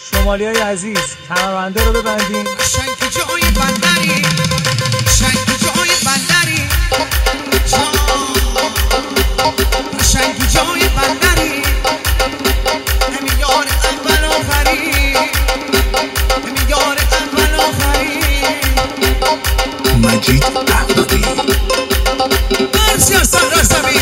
شمالیای عزیز کمربنده رو ببندین. شنگ جای بندری، شنگ جای بندری، شنگ جای بندری، همیار اول آخری، همیار اول آخری. مجید احمدی مرسی از رسمی.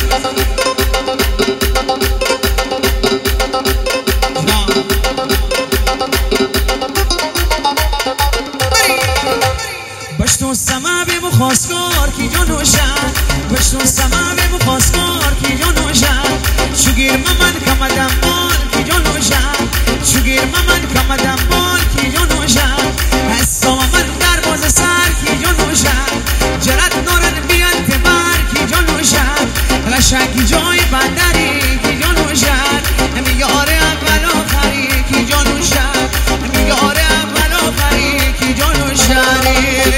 بشتو سما به مخواستگار کی جانوشن، بشتو سما به مخواستگار کی جانوشن. شگیر ممن کمدم مال کی جانوشن، شگیر ممن کمدم مال کی جانوشن. حسام من در باز سر کی جانوشن، جرات نورن بیان تبار کی جانوشن. قشنگ جای بندری کی جانوشن، همیار اول آخری کی جانوشن، همیار اول آخری کی جانوشن.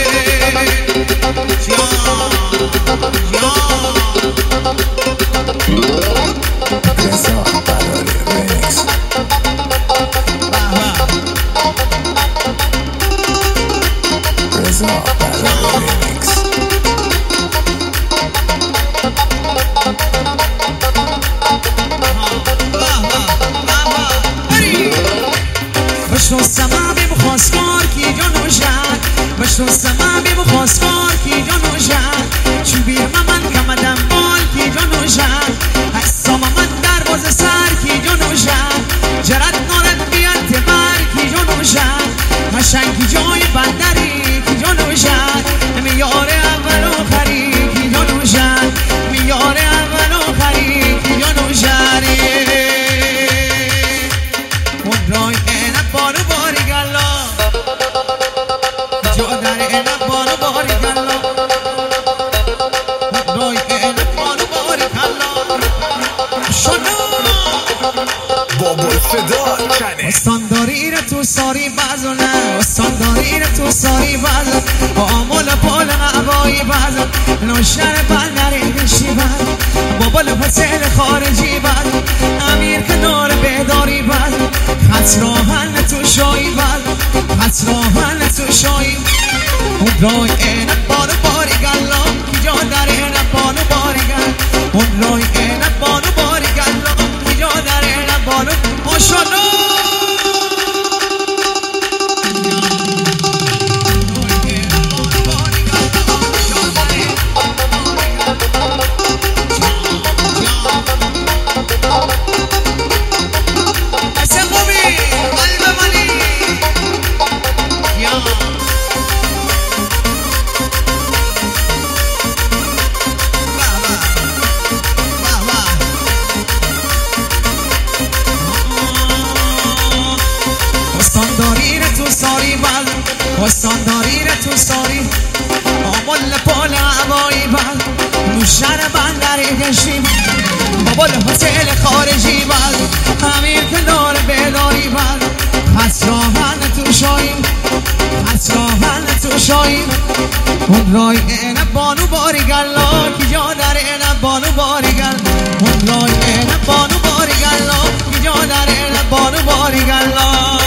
بشنو سما به مخواستگار کی جانوشن، بشنو سما به مخواستگار کی جانوشن. چوبیر من کمدم مال کی جانوشن، حسام من در باز سر کی جانوشن. جرات نورت بیان تبر کی جانوشن. قشنگ جای بندری کی جانوشن، همیار اول آخری کی جانوشن، همیار اول آخری کی جانوشن. اون رای اینک بارو باری گلا، جو در اینک بارو باری گلا. اون رای اینک بارو باری گلا. شنو بابا فدا کنه استانداری را تو ساری بازونه، استانداری را تو ساری بازون. با آمول پول هوایی بازون، نوشن بندری بشی بازون. بابا لپسل خارجی بازون، امیر کنار بهداری بازون. خط راهن تو شایی بازون، خط راهن تو شایی. اون رای اینک بارو باری گلا، کی جا در اینک بارو باری گلا. اون رای اینک بارو باری گلا، کی جا در اینک بارو. ماشالله ساری بل، استانداری را تو ساری. آمول پول هوایی بل، نوشن بندری کشی. بابا هتل خارجی بل، امیر کنار بهداری بل. خط راهن تو شایی، خط راهن تو شایی. اون رای اینک بانو باری گلا، کی جا در اینک بانو باری گلا. اون رای اینک بانو باری گلا، کی جا در اینک بانو باری گلا.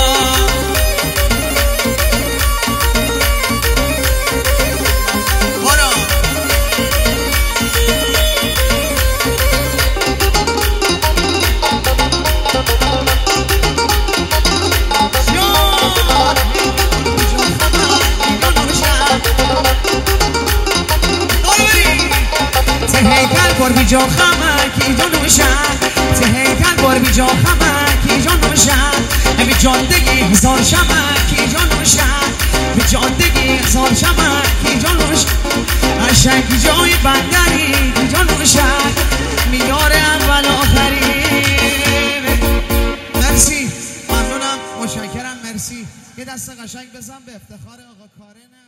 بار بی جا خمکی جانوشن، تهیکل بار بی جا خمکی جانوشن. بی جاندگی هزار شمکی جانوشن، بی جاندگی هزار شمکی جانوشن. قشنگ جای بندری جانوشن، میار اول آخری. مرسی، ممنونم، متشکرم، مرسی. یه دست قشنگ بزن به افتخار آقا کارن.